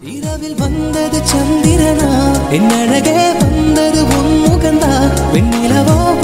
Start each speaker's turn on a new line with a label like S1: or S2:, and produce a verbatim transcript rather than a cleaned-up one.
S1: இரவில் வந்தது சந்திரனா, என் அழகே வந்தது உன் முகந்தா, வெண்ணிலவோ